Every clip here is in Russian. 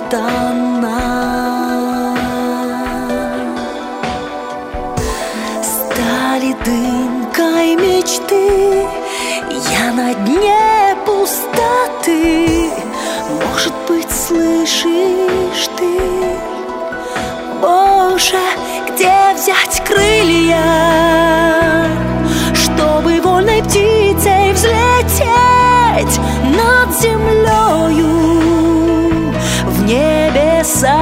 тона стали дымкой мечты. Я на дне пустоты. Может быть, слышишь ты? Боже, где взять крылья, чтобы вольной птицей взлететь над землею в небеса?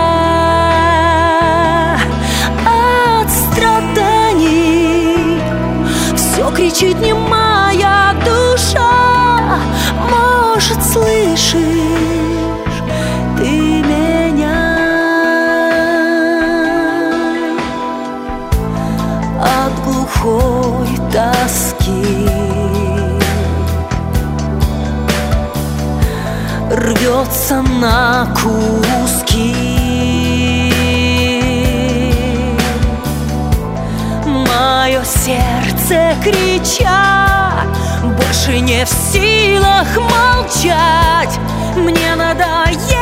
От страданий все кричит немая душа. Может, слышишь ты меня? От глухой тоски рвется на куски мое сердце, крича, больше не в силах молчать. Мне надоело